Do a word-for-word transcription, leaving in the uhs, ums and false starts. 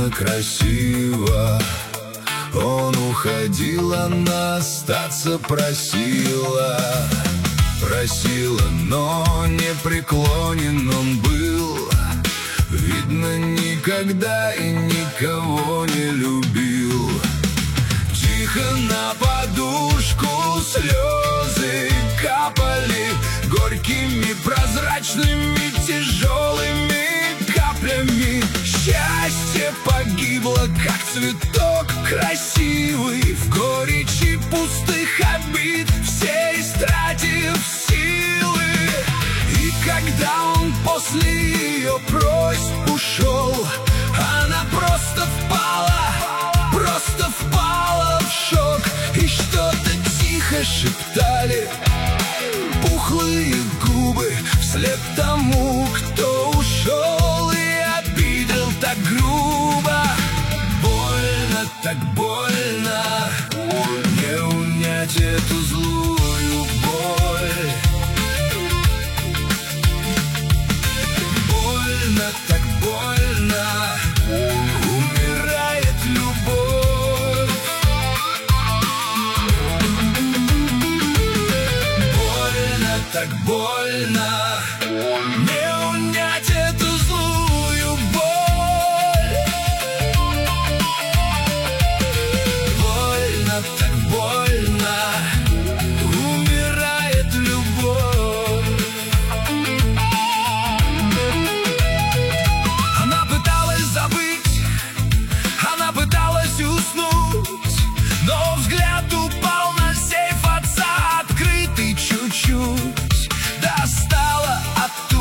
больно красиво. Он уходил, она остаться просила. Просила, но непреклонен он был. Видно, никогда и никого не любил. Тихо на подушку слезы капали горькими, прозрачными, тяжелыми каплями. Счастье погибло, как цветок красивый, в горечи пустых обид, все истратив силы. И когда он после ее просьб ушел, она просто впала, просто впала в шок. И что-то тихо шептали пухлые губы вслед тому, кто ушел и обидел так грубо. Больно, так больно, не унять эту злую боль. Больно, так больно, умирает любовь. Больно, так больно, не унять эту злую боль. Больно, так больно.